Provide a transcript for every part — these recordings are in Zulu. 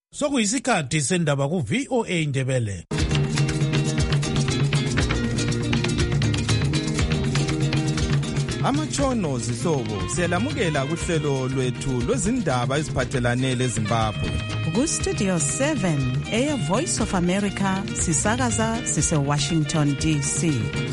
Sokuyisikhathi sendaba ku-VOA Indebele. Amatshono zihlobo siyalamukela kuhlelo lwethu lwezindaba eziphathelane leZimbabwe. Ku-Studio 7 Voice of America sisakaza sise-Washington DC.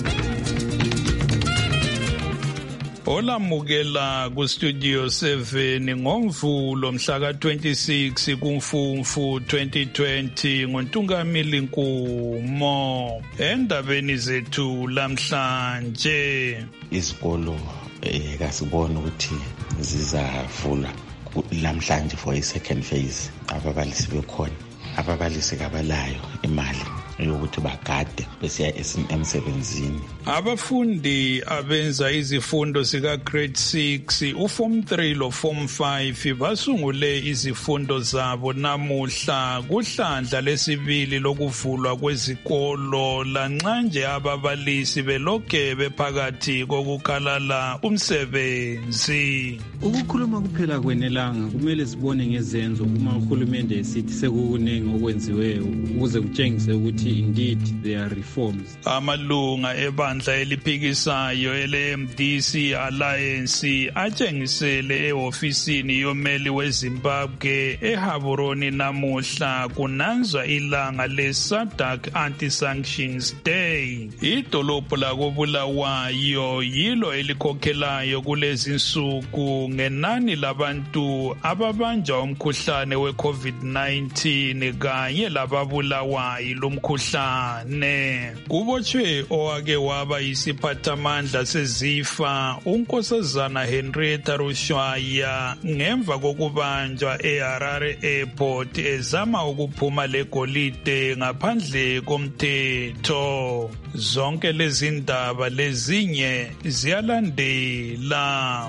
Olamukela ku-Studio 7 ngoMvulo mhla ka-26 kuMfumfu 2020 ngoNtungamili Nkumo. Endabeni zethu lamhlanje, izikolo kasibona ukuthi zizavula lamhlanje for i-second phase. Ababalisi bekhona, ababalisi kabalayo imali yokuthi bagade besiya emsebenzini. Abafundi abenza izifundo sika grade 6, uform 3 lo form 5 basungule izifundo zabo namuhla kuhlandla lesibili lokuvulwa kwezikolo, lanxanje ababalisi belokhe bephakathi kokukhalala umsebenzi. Ukukhuluma kuphela kwenelanga, kumele sibone ngezenzo uma uhulumende esithi sekukunengi okwenziweyo ukuze kutshengise ukuthi indeed there are reforms. Amalunga ebandla eliphikisayo ele-MDC Alliance atshengisele ehofisini yomeli weZimbabwe eHaburoni namuhla kunanzwa ilanga le-SADC Anti-Sanctions Day. Idolobho lakoBulawayo yilo elikhokhelayo kulezi nsuku ngenani labantu ababanjwa umkhuhlane we-COVID-19 kanye lababulawa yilomkhuhlane. Kubotshwe owake waba yisiphathamandla sezifa uNkosazana Henrietta Rushwaya ngemva kokubanjwa eHarare Airport ezama ukuphuma legolide ngaphandle komthetho. Zonke lezi ndaba lezinye ziyalandela.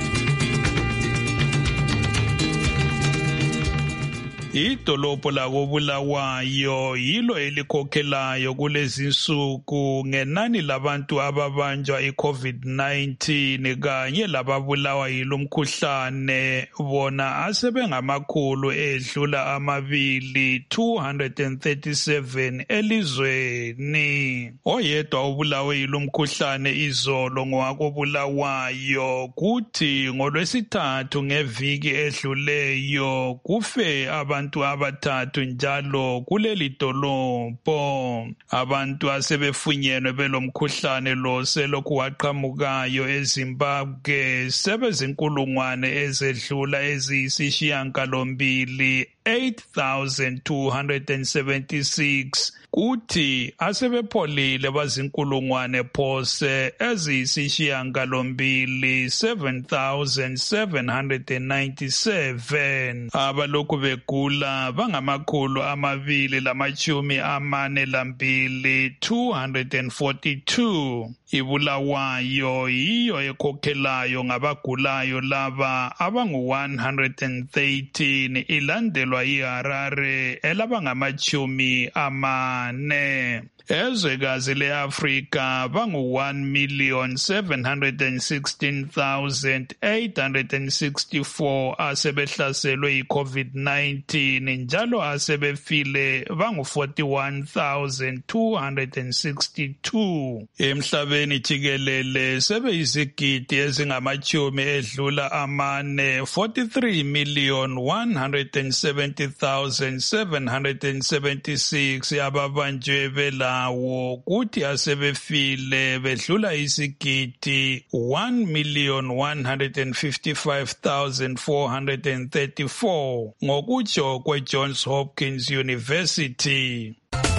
Idolobho lakoBulawayo yilo elikhokhelayo kulezi nsuku ngenani labantu ababanjwa i-COVID-19 kanye lababulawa yilomkhuhlane, bona asebengamakhulu edlula 237 elizweni. Oyedwa ubulawe yilomkhuhlane izolo ngowakoBulawayo, kuthi ngolwesithathu ngeviki edluleyo kufe abantu abathathu njalo kuleli dolobho. Abantu asebefunyenwe belomkhuhlane lo selokhu waqhamukayo eZimbabwe sebezinkulungwane ezedlula eziyisishiyagalombili 8,276, kuthi asebepholile bazinkulungwane phose eziyisishiyagalombili 7,797. Abalokhu begula bangamakhulu 242, 242. iBulawayo yiyo ekhokhelayo ngabagulayo laba abangu-113, ilandelwa iHarare elabangama-40. Ezwekazi le-Afrika bangu-1,716,864 asebehlaselwe yi-COVID-19 njalo asebefile bangu-41,262. Emhlabeni jikelele sebeyizigidi ezingamachumi edlula 43,170,776 ababanjwe belawo, kuthi asebefile bedlula isigidi 1,155,434 ngokutsho kweJohns Hopkins University.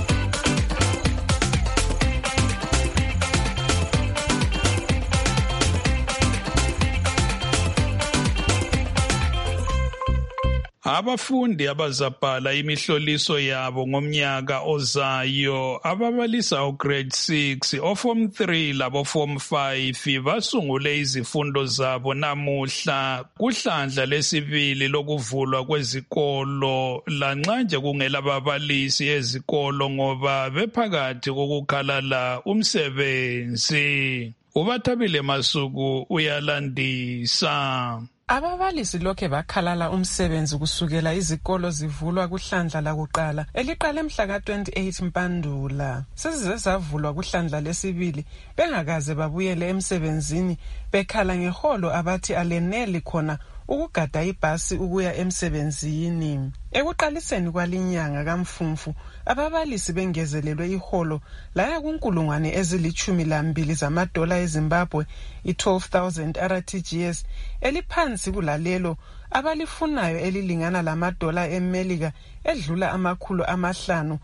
Abafundi abazabhala imihloliso yabo ngomnyaka ozayo ababalisa ugrade 6, oform 3 labo form 5 basungule izifundo zabo namuhla kuhlandla lesibili lokuvulwa kwezikolo, lanxanje kungela babalisi ezikolo ngoba bephakathi kokukhalala umsebenzi. uBathabile Masuku uyalandisa. Ababalisi lokhe bakhalala umsebenzi kusukela izikolo zivulwa kuhlandla lakuqala eliqale mhla ka-28 Mpandula. Sezize zavulwa kuhlandla lesibili bengakaze babuyele emsebenzini bekhala ngeholo abathi aleneli khona ukugada ibhasi ukuya emsebenzini. Ekuqaliseni kwalinyanga kaMfumfu ababalisi bengezelelwe iholo laya kunkulungwane ezili-12 zamadola eZimbabwe, i-12,000 RTGS, eliphansi kulalelo abalifunayo elilingana lamadola eMelika edlula $500,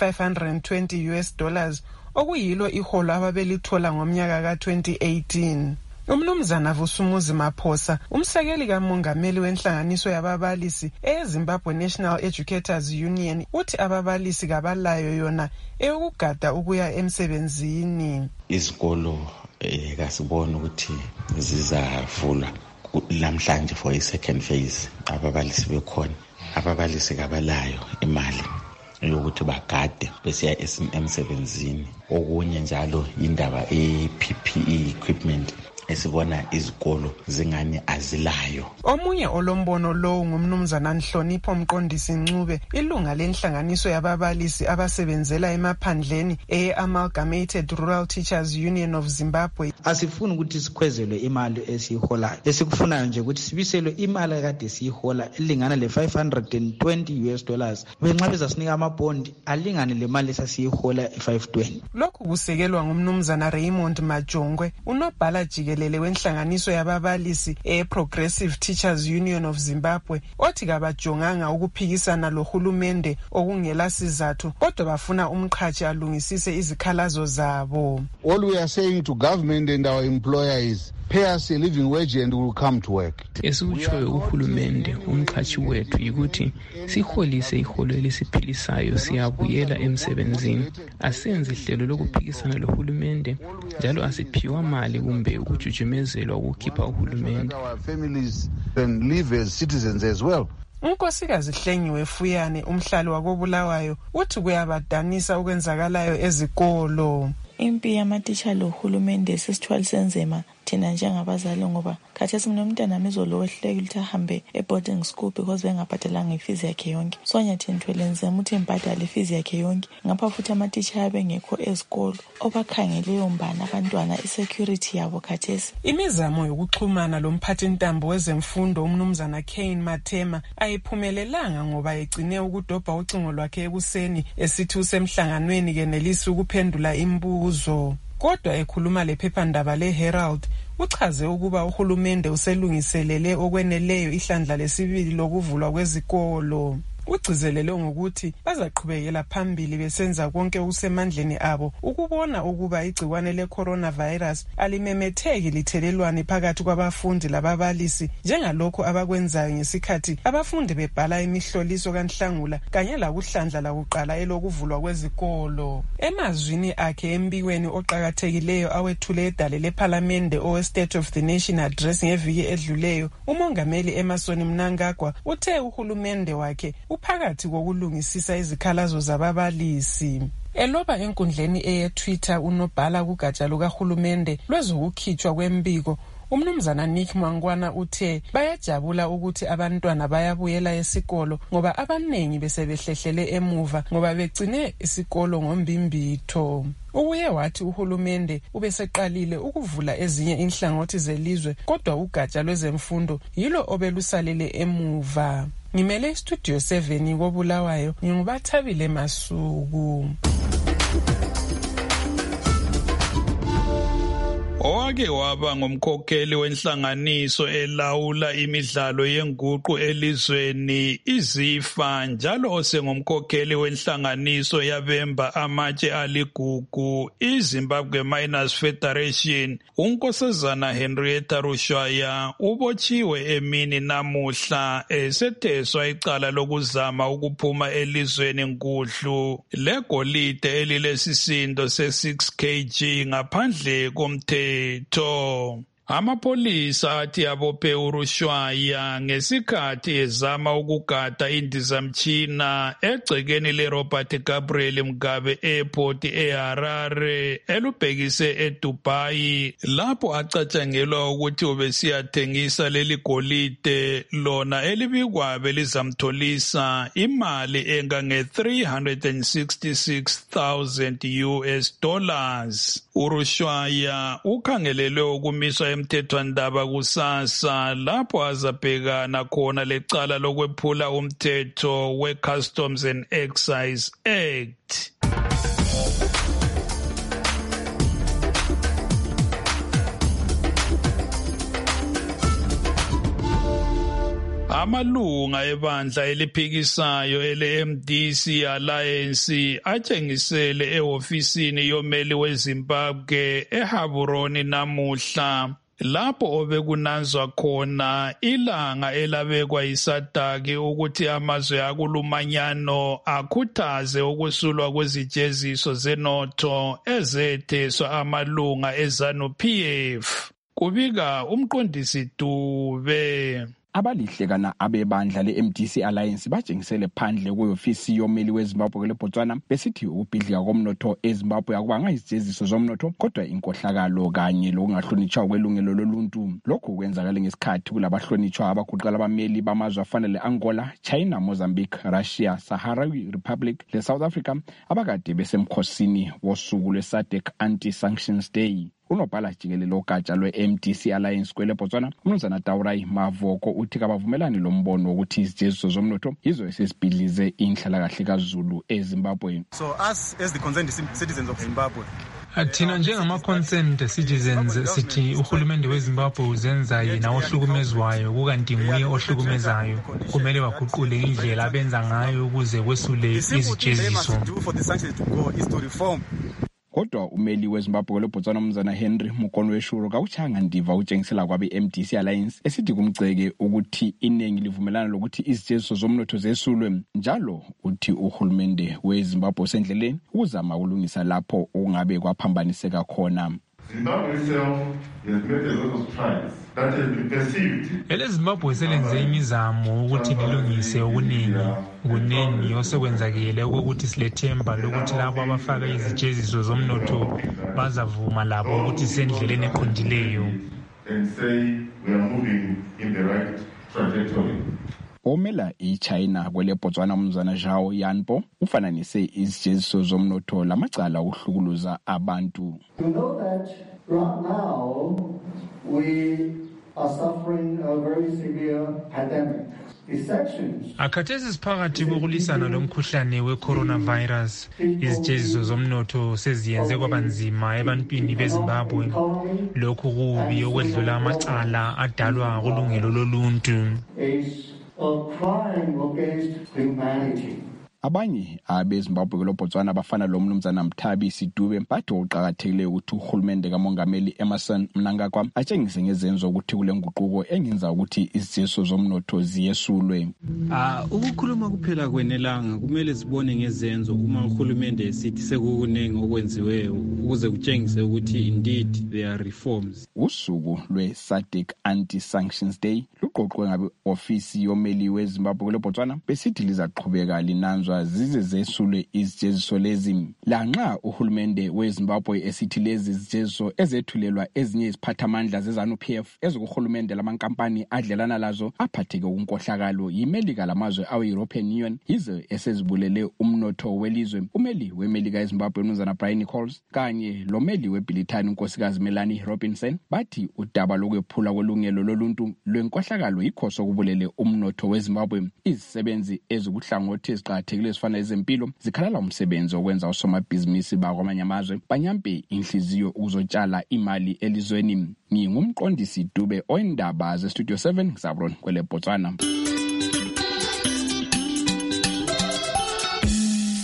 i-$520 US, okuyilo iholo ababelithola ngomnyaka ka-2018. Umnumzana Vusumuzi Maphosa, umsekeli kamongameli wenhlanganiso yababalisi eZimbabwe National Educators Union, uthi ababalisi kabalayo yona eyokugada ukuya emsebenzini. Izikolo kasibona ukuthi zizavulwa namhlanje for i-second phase. Ababalisi bekhona, ababalisi kabalayo imali yokuthi bagade besiya emsebenzini. Okunye njalo indaba e-PPE equipment esibona izikolo zingani azilayo. Omunye olombono lowo ngumnumzana Nhlonipho Mqondisi Ncube, ilunga lenhlanganiso yababalisi abasebenzela emaphandleni e-Amalgamated Rural Teachers Union of Zimbabwe. Asifuni ukuthi sikhwezelwe imali esiyiholayo. Esikufunayo nje ukuthi sibiselwe imali kade siyihola elingana le-$520 US. Benxa bezasinika amabhondi alingane le mali esasiyihola e-520. Lokhu kusekelwa ngumnumzana Raymond Majongwe, unobhala jikelele wenhlanganiso yababalisi e-Progressive Teachers Union of Zimbabwe, othi kabajonganga ukuphikisana lohulumende okungela sizathu kodwa bafuna umqhashi alungisise izikhalazo zabo. All we are saying to government and our employer is pay us a living wage and we will come to work. Esikutshoyo uhulumende umqhashi wethu yikuthi siholise iholo elisiphilisayo siyabuyela emsebenzini. Asenze ihlelo lokuphikisana lohulumende njalo asiphiwa mali kumbe ukujujumezelwa ukukhipha uhulumende. And live as citizens as well. Unkosikazi Hlengiwe Fuyane, umhlali wakoBulawayo, uthi kuyabadanisa ukwenzakalayo ezikolo. Impi yamatitsha lohulumende sesithwalise nzima thina njengabazali ngoba khathesi mnomntana amezolohleka ukuthi ahambe e-boarding school because bengabhadalanga ifees yakhe yonke. So nyathi nithwele nzima ukuthi ngibhadale ifees yakhe yonke. Ngapha futhi amatitsha abengekho ezikolo obakhangeleyo mbana abantwana i-security yabo khathesi. Imizamo yokuxhumana lomphathintambo wezemfundo umnumzana Kane Mathema ayiphumelelanga ngoba egcine ukudobha ucingo lwakhe ekuseni esithi usemhlanganweni kenelisi ukuphendula imibuzo. Kodwa ekhuluma lephephandaba le-Herald uchaze ukuba uhulumende uselungiselele okweneleyo ihlandla lesibili lokuvulwa kwezikolo. Ugcizelele ngokuthi bazaqhubekela phambili besenza konke okusemandleni abo ukubona ukuba igciwane le-coronavirus alimemetheki lithelelwane phakathi kwabafundi lababalisi njengalokho abakwenzayo ngesikhathi abafundi bebhala imihloliso kaNhlangula kanye lakuhlandla lakuqala elokuvulwa kwezikolo. Emazwini akhe embikweni oqhakathekileyo awethule edale lephalamende owe-State of the Nation address ngeviki edluleyo, umongameli Emmerson Mnangagwa uthe uhulumende wakhe phakathi kokulungisisa izikhalazo zababalisi. Eloba enkundleni eye-Twitter unobhala kugatsha lukahulumende lwezokukhitshwa kwembiko, umnumzana Nick Mangwana uthe bayajabula ukuthi abantwana bayabuyela esikolo ngoba abanengi besebehlehlele emuva ngoba begcine isikolo ngombimbitho. Uye wathi uhulumende ubeseqalile ukuvula ezinye inhlangothi zelizwe kodwa ugatsha lwezemfundo yilo obelusalele emuva. Ngimele Studio 7 koBulawayo, ngingubathabile Masuku. Owake waba ngumkhokheli wenhlanganiso elawula imidlalo yenguqu elizweni iZIFA njalo osengumkhokheli wenhlanganiso yabemba amatshe aligugu iZimbabwe Miners Federation, uNkosazana Henrietta Rushwaya ubotshiwe emini namuhla esetheswa icala lokuzama ukuphuma elizweni nkudlu legolide elilesisindo se-6 kg ngaphandle komthetho. Amapolisa athi abophe uRushlaya ngesikhathi ezama ukugada indizamtshina egcekeni leRobert Gabriel Mugabe Airport eHarare elubhekise eDubai lapho acatshangelwa ukuthi ubesiyathengisa leli golide lona elibikwabe lizamtholisa imali engange $366,000. uRushlaya ukhangelelwe ukumiswa emthethwandaba kusasa lapho azabhekana khona lecala lokwephula umthetho we-Customs and Excise Act. Amalunga ebandla eliphikisayo ele-MDC Alliance atshengisele ehofisini yomeli weZimbabwe eHaburoni namuhla lapho obekunanzwa khona ilanga elabekwa yiSADC ukuthi amazwe akulumanyano akhuthaze ukusulwa kwezijeziso zenotho ezetheswa amalunga eZANU-PF. Kubika umqondisi Dube. Abalihlekana abebandla le-MDC Alliance batshengisele phandle kwe-ofisi yomeli weZimbabwe leBotswana besithi ukubhidlika komnotho eZimbabwe akubanga izijeziso zomnotho kodwa inkohlakalo kanye lokungahlonitshwa kwelungelo loluntu. Lokhu kwenzakale ngesikhathi kulabahlonitshwa abaguqala abameli bamazwe afana le-Angola, China, Mozambique, Russia, Sahrawi Republic le-South Africa abakade besemkhosini wosuku lwe-SADC Anti-Sanctions Day. Unobhala jikelele ogatsha lwe-MDC Alliance kweleBotswana uMnumzana Taurai Mavoko uthi kabavumelani lombono wokuthi izijeziso zomnotho yizo esesibhidlize inhlalakahle kaZulu eZimbabwe. So us as the concerned citizens of Zimbabwe, thina njengama-concerned citizens sithi uhulumende weZimbabwe uzenza yena ohlukumezwayo kukanti nguye ohlukumezayo. Kumele baguqule indlela abenza ngayo ukuze kwesule izijeziso. Kodwa umeli weZimbabwe leBotswana uMnumzana Henry Mukonweshuro kawuchanga ndiva utshengisela kwabe-MDC Alliance esithi kumgceke ukuthi iningi livumelana lokuthi izijeziso zomnotho zesulwe. Njalo uthi uhulumende weZimbabwe usendleleni ukuzama ukulungisa lapho okungabe kwaphambaniseka khona. Zimbabwe itself has made a lot of strides that has been perceived. Zimbabwe selenze imizamo ukuthi lilungise okuningi osekwenzakile ukuthi silethemba lokuthi labo abafaka izijeziso zomnotho bazavuma labo ukuthi sendleleni eqondileyo. And say we are moving in the right trajectory. Omela iChina kweleBotswana uMnumzana Zhao Yanpo ufananise izijeziso zomnotho lamacala okuhlukuluza abantu. You know that right now we are suffering a very severe pandemic. Akhathesi siphakathi kokulisana lomkhuhlane we-coronavirus. Izijeziso zomnotho seziyenze kwabanzima ebantwini beZimbabwe. Lokhu kubi okwedlula amacala adalwa kulungelo loluntu. Abanye abeZimbabwe leBotswana bafana lo Mnumzana Mthabi Sidube bathi uqhakathekile ukuthi uhulumende kaMongameli Emmerson Mnangagwa atshengise ngezenzo ukuthi kule nguquko engenza ukuthi izijeziso zomnotho ziyesulwe. Ukukhuluma kuphela kwenelanga kumele sibone ngezenzo uma uhulumende esithi sekukunengi okwenziweyo ukuze kutshengise ukuthi indeed there are reforms. Usuku lwe-SADC Anti-Sanctions Day luqoqwe ngabe ofisi yomeli weZimbabwe leBotswana besithi lizaqhubeka linanzwa zize zesulwe izijeziso lezi. Lanxa uhulumende weZimbabwe esithi lezi zijeziso ezethulelwa ezinye iziphathamandla zeZANU-PF ezokuhulumende lamankampani adlelana lazo aphatheke unkohlakalo yimelika lamazwe awe-European Union yize esezibulele umnotho welizwe. Umeli wemelika eZimbabwe uMnumzana Brian Coles kanye lomeli weBrithani unkosikazi Melanie Robinson bathi udaba lokwephula kolungelo loluntu lwenkohlakalo yikho sokubulele umnotho weZimbabwe. Izisebenzi ezikuhlangothi eziqakathekile ezifana ezempilo zikhalala umsebenzi okwenza usomabhizinisi bakwamanye amazwe banyampe inhliziyo ukuzotshala imali elizweni. Ngingumqondisi Dube oyindaba zeStudio 7 Zabron kweleBotswana.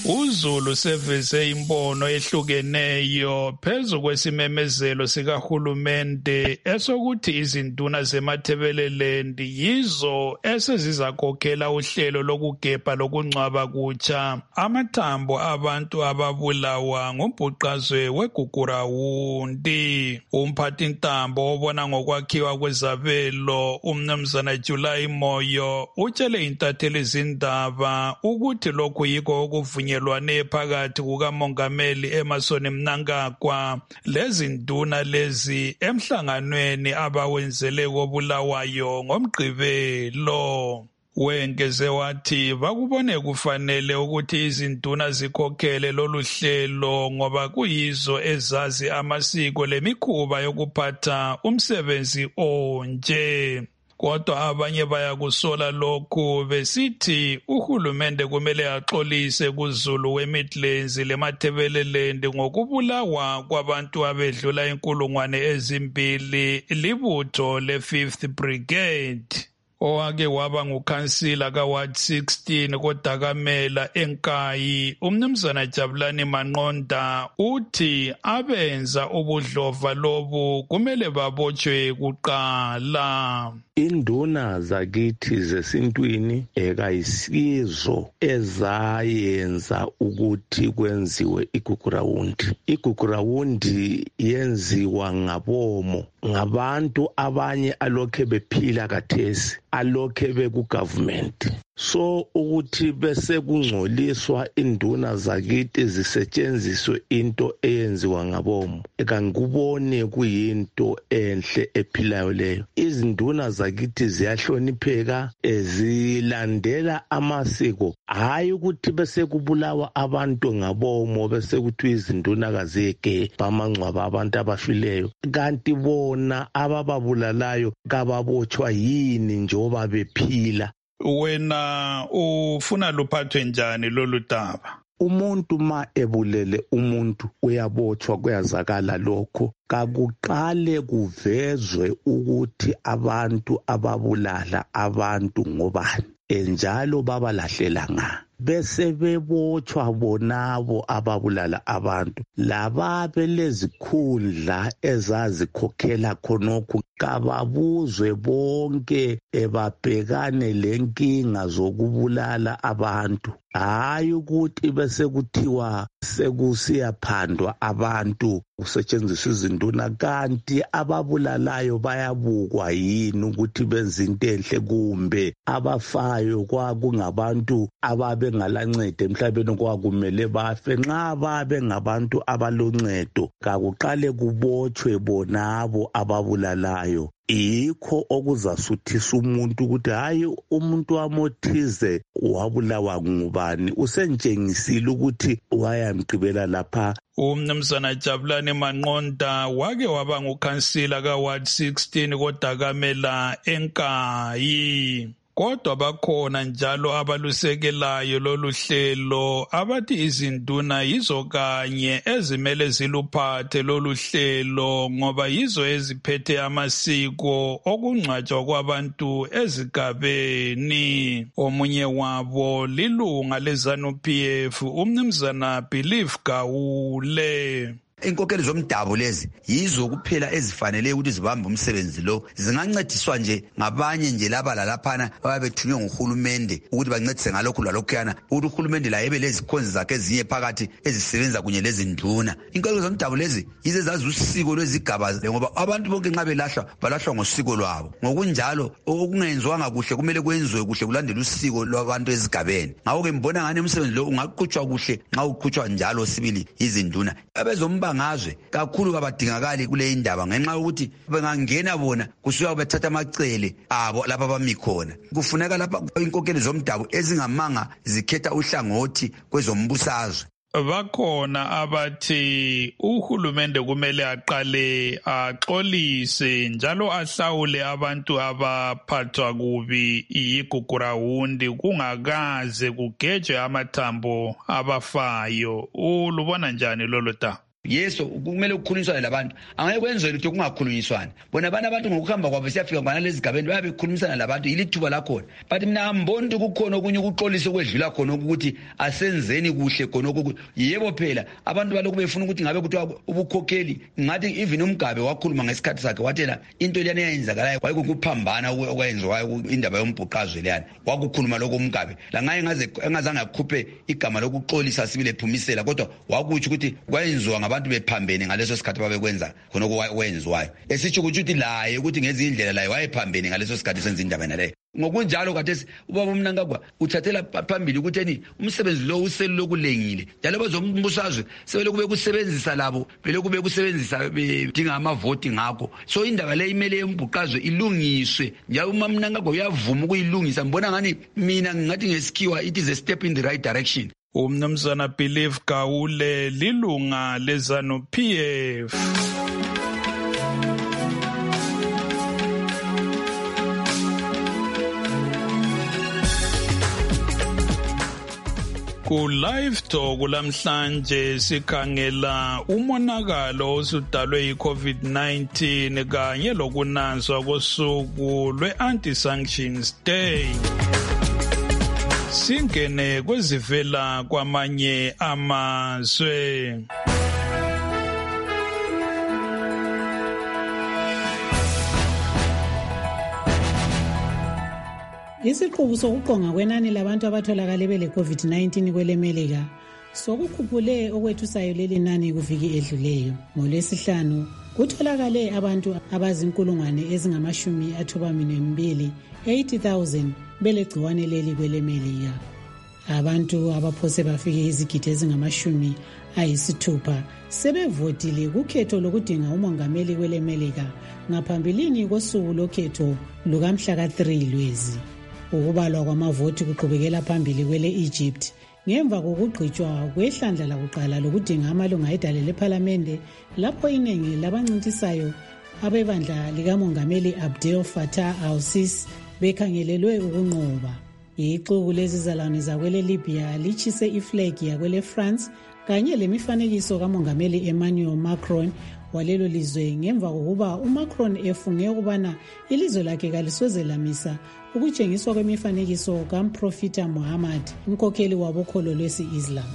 uzulu seveze imbono ehlukeneyo phezu kwesimemezelo sikahulumende esokuthi izinduna zeMatabeleland yizo esezizakhokhela uhlelo lokugebha lokungcwaba kutsha amathambo abantu ababulawa ngumbhuqazwe weGugurawundi. Umphathintambo obona ngokwakhiwa kwezabelo umnumzana July Moyo utshele intatheli zindaba ukuthi lokhu yikho okuvunyelwane phakathi kukamongameli Emmerson Mnangagwa lezinduna lezi emhlanganweni abawenzele koBulawayo ngoMgqibelo. Wengeze wathi bakubone kufanele ukuthi izinduna zikhokhele lolu hlelo ngoba kuyizo ezazi amasiko lemikhuba yokuphatha umsebenzi onje. Kodwa abanye bayakusola lokhu besithi uhulumende kumele axolise kuZulu weMidlands leMatabeleland ngokubulawa kwabantu abedlula 2,000 libutho le5th Brigade. Owake waba ngukhansila kaWard 16 koDakamela eNkayi umnumzana Jabulani Manqonda uthi abenza ubudlova lobu kumele babotshwe kuqala. Induna zakithi zesintwini ekayisizo ezayenza ukuthi kwenziwe iGugurawundi. iGugurawundi yenziwa ngabomo, ngabantu abanye alokhe bephila kathesi, alokhe beku-government. So ukuthi bese kungcoliswa induna zakithi zisetshenziswe into eyenziwa ngabomo, ekangikubone kuyinto enhle ephilayo leyo. Izinduna zakithi ziyahlonipheka, zilandela amasiko, hayi ukuthi bese kubulawa abantu ngabomo bese kuthi izinduna kazeke bamangcwaba abantu abafileyo. Kanti bona abababulalayo kababotshwa yini njengoba bephila? Wena ufuna luphathwe njani lolu daba? Umuntu ma ebulele umuntu uyabotshwa, kuyazakala lokho. Kakuqale kuvezwe ukuthi abantu ababulala abantu ngobani, enjalo babalahlela nga. Bese bebotshwa bonabo ababulala abantu. Lababe lezikhundla ezazikhokhela khonokho kababuzwe bonke ebabhekane lenkinga zokubulala abantu. Hayi ukuthi bese kuthiwa sekusiyaphandwa abantu kusetshenziswa izinduna, kanti ababulalayo bayabukwa yini ukuthi benza into enhle, kumbe abafayo kwakungabantu ababengalancedo emhlabeni kwakumele bafe. Nxa babe ngabantu abaloncedo kakuqale kubotshwe bonabo ababulalayo. Yikho okuzasuthisa umuntu ukuthi hayi umuntu wamothize wabulawa ngubani, usentshengisile ukuthi wayamgqibela lapha. Umnumzana Jabulani Manqonda wake waba ngukhansila kaWard 16 koDakamela eNkayi. Kodwa bakhona njalo abalusekelayo lolu hlelo abathi izinduna yizo kanye ezimele ziluphathe lolu hlelo ngoba yizo eziphethe amasiko okungcwatshwa kwabantu ezigabeni. Omunye wabo lilunga leZANU-PF umnumzana Belief Gawule. Inkokheli zomdabu lezi yizo kuphela ezifanele ukuthi zibambe umsebenzi lo. Zingancediswa nje ngabanye nje laba lalaphana ababethunywe nguhulumende ukuthi bancedise ngalokhu lalokhuyana, ukuthi uhulumende la ebe lezikhonzi zakhe ezinye phakathi ezisebenza kunye lezinduna. Inkokheli zomdabu lezi yize zazi usiko lwezigaba ngoba abantu bonke nxa balahlwa ngosiko lwabo. Ngokunjalo okungenzwanga kuhle kumele kwenziwe kuhle kulandela usiko lwabantu ezigabeni. Ngakho-ke mbona ngani umsebenzi lo ungaqhutshwa kuhle nxa uqhutshwa njalo sibili izinduna. Abezombangaze kakhulu kabadingakali kule indaba ngenxa yokuthi bengangena bona kusuka bethatha amacele abo lapha bami khona. Kufuneka lapha inkokheli zomdabu ezingamanga zikhetha uhlangothi kwezombusazwe. Bakhona abathi uhulumende kumele aqale axolise njalo ahlawule abantu abaphathwa kubi iGugurawundi kungakaze kugejwe amathambo abafayo. Ulubona njani lolo daba? yeso kumele ukukhulunyiswane labantu angeke kwenziwe ukuthi kungakhulunyiswana bona abantu ngokuhamba kwabo siyafika ngana lezi gabeni bayabe bekhulumisana labantu ilithuba lakhona but mina amboni ukuthi kukhona okunye ukuxolisa okwedlula khona ukuthi asenzeni kuhle khona ukuthi yebo phela abantu balokhu befuna ukuthi ngabe kuthiwa ubukhokheli ngathi even uMgabe wakhuluma ngesikhathi sakhe wathela into leyana eyenzakalayo kwayikuphambana okwenziwayo indaba yombhuqazwe leyana wakukhuluma lokho uMgabe la ngaye engazange akhuphe igama lokuxolisa sibile phumisela kodwa wakuthi ukuthi kwayenziwa abantu bephambene ngaleso sikhathi babekwenza khona okwenziwayo esitsho ukuthi laye ukuthi ngezindlela laye wayephambene ngaleso sikhathi senza indaba naleyo ngokunjalo khathesi ubaba uMnangagwa uthathela phambili ukuthi umsebenzi lo uselu lokulengile njalo bazombusazwe sebele kube kusebenzisa labo vele kube kusebenzisa bedinga amavoti ngakho so indaba le imele yombhuqazwe ilungiswe njalo uMnangagwa uyavuma ukuyilungisa mbona ngani mina ngathi ngesikhiwa it is a step in the right direction. Umnumzana Believe Gawule lilunga lezanu PF. Ku live talk lamhlanje sikhangela umonakalo osudalwe yi-COVID-19 kanye lokunanzwa kosuku lwe-Anti-Sanctions Day. Singene kwezivela kwamanye amazwe. Isiqubu sokuqonga kwenani labantu abatholakale bele COVID-19 kwelemelika sokukhuphule okwethusayo leli nani kuviki edluleyo. NgoLwesihlanu kutholakale abantu abazinkulungwane ezingama-82 80,000 belegciwane leli kwelemelika. Abantu abaphose bafike izigidi ezingama-60 sebevotile kukhetho lokudinga umongameli kwelemelika ngaphambilini kosuku lokhetho lukamhla ka-3 Lwezi. Ukubalwa kwamavoti kuqhubekela phambili kwele Egypt ngemva kokugqitshwa kwehlandla lakuqala lokudinga amalunga edale lephalamende lapho iningi labancintisayo abebandla likamongameli Abdel Fattah al-Sisi bekhangelelwe ukunqoba. Ixuku lezizalwane zakwele Libya lichise iflegi yakwele France kanye lemifanekiso kamongameli Emmanuel Macron walelo lizwe ngemva kokuba uMacron efunge ukubana ilizwe lakhe kalisoze lamisa ukutshengiswa kwemifanekiso kaMprofita Muhammad, umkhokheli wabokholo lwesi-Islam.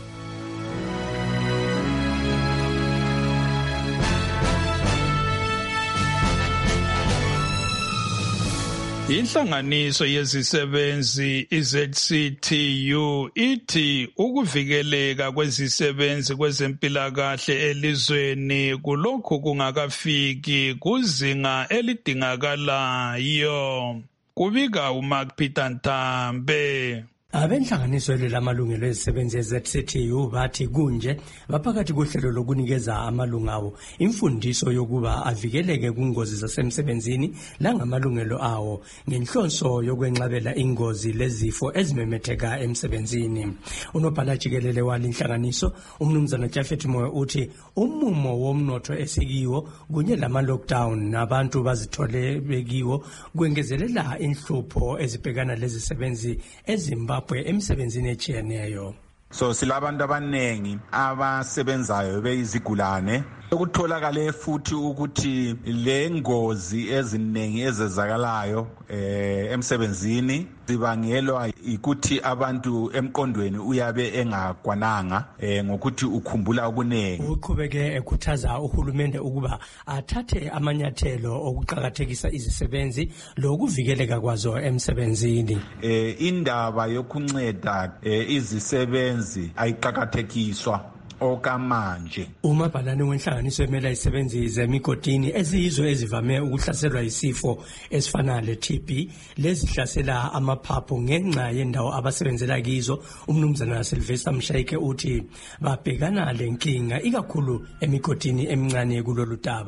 Inhlanganiso yezisebenzi iZCTU ithi ukuvikeleka kwezisebenzi kwezempilakahle elizweni kulokhu kungakafiki kuzinga elidingakalayo. Kubika uMark Peter Ntambe. Abenhlanganiso lamalungelo ezisebenzi eZCTU bathi kunje baphakathi kohlelo lokunikeza amalunga awo imfundiso yokuba avikeleke kungozi zasemsebenzini langamalungelo awo ngenhlonso yokwenqabela ingozi lezifo ezimemetheka emsebenzini. Unobhala jikelele walinhlanganiso umnumzana Jafet Moyo uthi umumo womnotho esikiwo kunye lama-lockdown nabantu bazithole bekiwo kwengezelela inhlupho ezibhekana lezisebenzi eZimbabwe emsebenzini echiyeneyo. So silabantu abanengi abasebenzayo beyizigulane ukutholakala futhi ukuthi le ngozi eziningi ezenzakalayo emsebenzini zibangelwa ukuthi abantu emqondweni uyabe engakwananga ngokuthi ukhumbula okuningi. Uqhubeke ekhuthaza uhulumende ukuba athathe amanyathelo okuqhakathekisa izisebenzi lokuvikeleka kwazo emsebenzini. Indaba yokunceda izisebenzi ayiqhakathekiswa okamanje. Umabhalane wenhlanganiso emela izisebenzi zemigodini eziyizo ezivame ukuhlaselwa isifo esifana le-TB lezihlasela amaphaphu ngenxa yendawo abasebenzela kizo. Umnumzana Sylvester Mshayike uthi babhekana lenkinga ikakhulu emigodini emincane kulolu daba.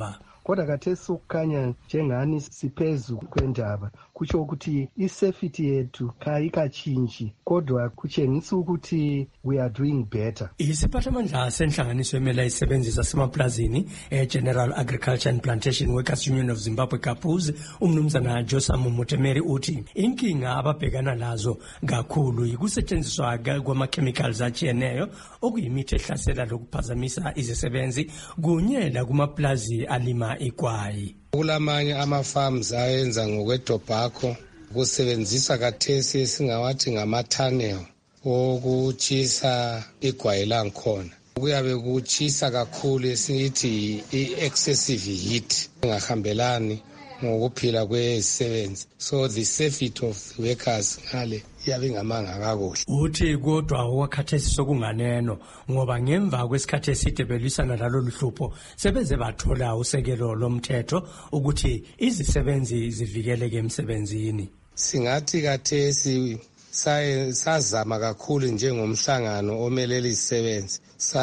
kodwa khathesi sokukhanya njengani siphezu kwendaba kutsho ukuthi isafety yethu kayikatshintshi kodwa kutshengisa ukuthi we are doing better. Isiphathamandla senhlanganiso emela isebenzi zasemaplazini General Agriculture and Plantation Workers Union of Zimbabwe Kapuz umnumzana Josamu Mutemeri uthi inkinga ababhekana lazo kakhulu yikusetshenziswa kwama-chemicals atshiyeneyo okuyimithi ehlasela lokuphazamisa izisebenzi kunye lakumaplazi alima igwayi. Kulamanye ama-farms ayenza ngokwetobacco kusebenzisa kathesi esingawathi ngama-tunnel okutshisa igwayi lankhona. Kuyabe kutshisa kakhulu esithi i-excessive heat engahambelani ngokuphila kwezisebenzi, so the safety of workers ngale yabe ingamanga kakuhle. Uthi kodwa okwakhathesi sokunganeno ngoba ngemva kwesikhathi eside belwisana lalo luhlupho sebeze bathola usekelo lomthetho ukuthi izisebenzi zivikeleke emsebenzini. Singathi kathesi sazama kakhulu njengomhlangano omelela izisebenzi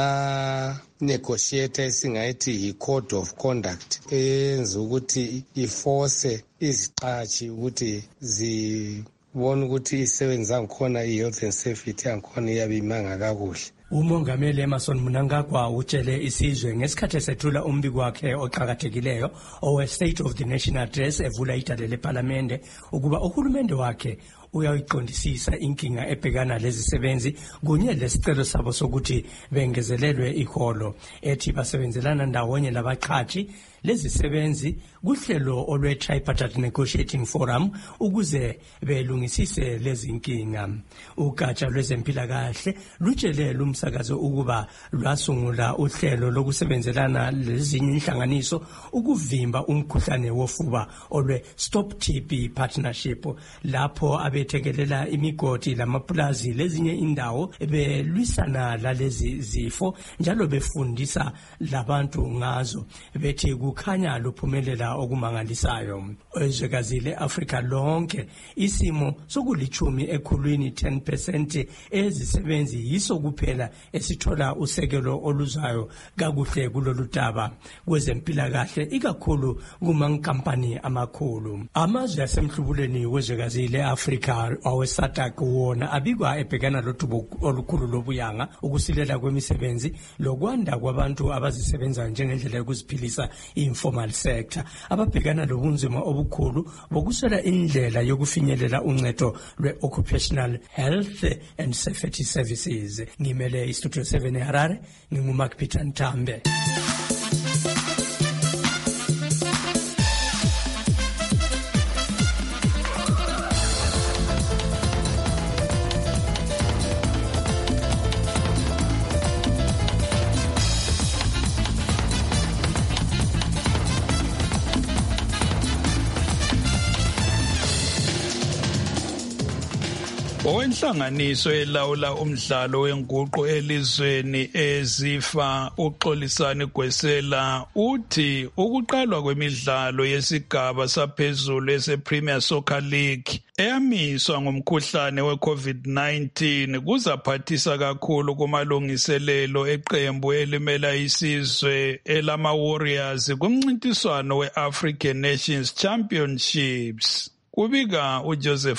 negotiate esingayithi i-code of conduct eyenza ukuthi iforce iziqatshi ukuthi zibone ukuthi izisebenzi zangikhona i-health and safety yangikhona iyabe imanga kakuhle. Umongameli Emerson Mnangagwa utshele isizwe ngesikhathi esethula umbiko wakhe oqhakathekileyo owe-State of the Nation Address evula idale lePhalamende ukuba uhulumende wakhe uyayiqondisisa inkinga ebhekana lezisebenzi kunye lesicelo sabo sokuthi bengezelelwe iholo ethi basebenzelana ndawonye labaqhashi lezisebenzi kuhlelo olwe-Tripartite Negotiating Forum ukuze belungisise lezi nkinga. Ugatsha lwezempilakahle lutshele lumsakazo ukuba lwasungula uhlelo lokusebenzelana lezinye inhlanganiso ukuvimba umkhuhlane wofuba olwe-Stop TB Partnership lapho abethekelela imigodi lamaplazi lezinye indawo belwisana lalezi zifo njalo befundisa labantu ngazo bethi kukhanya luphumelela okumangalisayo. Ezwekazi le-Afrika lonke isimo sokulichumi ekhulwini 10% ezisebenzi yiso kuphela esithola usekelo oluzayo kakuhle kulolu daba kwezempilakahle ikakhulu kumankampani amakhulu. Amazwe asemhlubuleni wezwekazi le-Afrika awe-SADC wona abikwa ebhekana lodubo olukhulu lobuyanga ukusilela kwemisebenzi lokwanda kwabantu abazisebenza njengendlela yokuziphilisa informal sector ababhekana lobunzima obukhulu bokuswela indlela yokufinyelela uncedo lwe-occupational health and safety services. Ngimele iStudio 7 eHarare, nginguMark Peter Ntambe. Owenhlanganiso elawula umdlalo wenguqu elizweni ezifa uXolisani Gwesela uthi ukuqalwa kwemidlalo yesigaba saphezulu ese-Premier Soccer League eyamiswa ngomkhuhlane we-COVID-19 kuzaphathisa kakhulu kumalungiselelo eqembu elimela isizwe elama-Warriors kumncintiswano we-African Nations Championships. Kubika uJoseph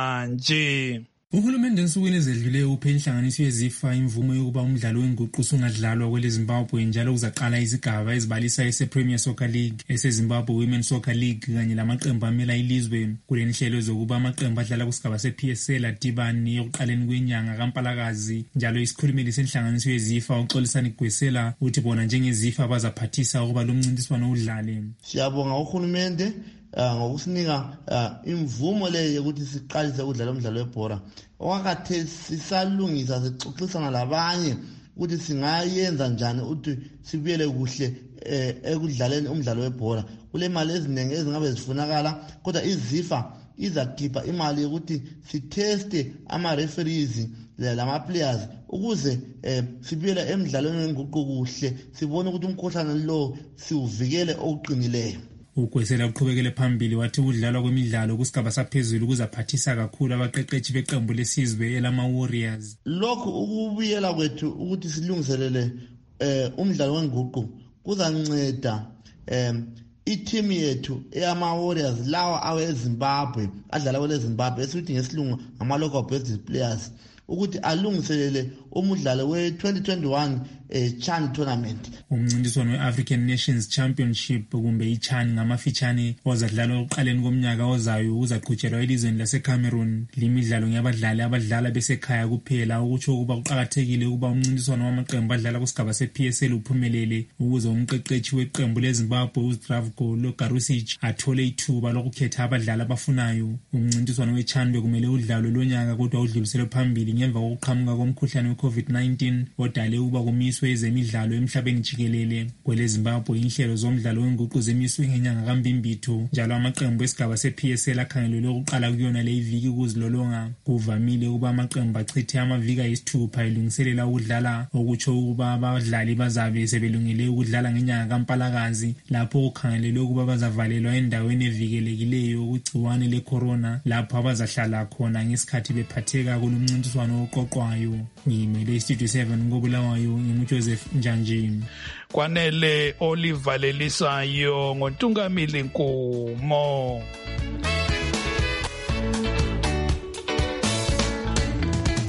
Njanji. Uhulumende ensukwini ezedluleyo uphe inhlanganiso yezifa imvumo yokuba umdlalo wenguqu sungadlalwa kwele Zimbabwe njalo uzaqala izigaba ezibalisa ese-Premier Soccer League, ese-Zimbabwe Women's Soccer League kanye lamaqembu amela ilizwe. Kule nhlelo zokuba amaqembu adlala kusigaba se-PSL adibani ekuqaleni kwenyanga kaMpalakazi. Njalo isikhulumeli senhlanganiso yezifa uXolisani Gwesela uthi bona njengezifa bazaphathisa ukuba lo mncintiswano udlale. Siyabonga uhulumende ngokusinika imvumo leyo yokuthi siqalise ukudlala umdlalo webhola. Okakhathesi sisalungisa sixoxisana labanye ukuthi singayenza njani ukuthi sibuyele kuhle ekudlaleni umdlalo webhola. Kule mali eziningi ezingabe zifunakala kodwa izifa izakhipha imali yokuthi sitheste ama-referees lama-players ukuze sibuyele emdlalweni wenguqu kuhle sibone ukuthi umkhuhlane lo siuvikele okuqinileyo. Ugwesela uqhubekele phambili wathi ukudlalwa kwemidlalo kusigaba saphezulu kuzaphathisa kakhulu abaqeqeshi beqembu lesizwe elama-Warriors. Lokhu ukubuyela kwethu ukuthi silungiselele umdlalo wenguqu kuzanceda iteam yethu eyama-Warriors lawa awezimbabwe adlala kwelezimbabwe esithi ngesilungu ngama-local based players ukuthi alungiselele umdlalo we-2021 CHAN tournament. Umncintiswano we-African Nations Championship kumbe i-CHAN ngamafitshane ozadlalwa ekuqaleni komnyaka ozayo uzaqhutshelwa elizweni laseCameroon. Limidlalo ngeyabadlali abadlala besekhaya kuphela, ukutsho ukuba kuqakathekile ukuba umncintiswano wamaqembu adlala kusigaba se-PSL uphumelele ukuze umqeqeshi weqembu leZimbabwe uZdravko Logarusic athole ithuba lokukhetha abadlali abafunayo. Umncintiswano we-CHAN bekumele udlalwe lonyaka kodwa udluliselwe phambili ngemva kokuqhamuka komkhuhlane we-COVID-19 odale ukuba kumiswe ezemidlalo emhlabeni jikelele. KweleZimbabwe inhlelo zomdlalo wenguqu zemiswe ngenyanga kaMbimbitho, njalo amaqembu esigaba se-PSL akhangelelwe ukuqala kuyona le iviki ukuzilolonga. Kuvamile ukuba amaqembu achithe amaviki ayisithupha elungiselela ukudlala, okutsho ukuba abadlali bazabe sebelungele ukudlala ngenyanga kaMpalakazi, lapho kukhangelelwe ukuba bazavalelwa endaweni evikelekileyo kugciwane le-corona, lapho abazahlala khona ngesikhathi bephatheka kulumncintiswano oqoqwayo. Ngimele iStudio 7 ngobulawayo ngimuJoseph Njanjini. Kwanele Oliver Lelisayo ngoNtungamili Nkumo.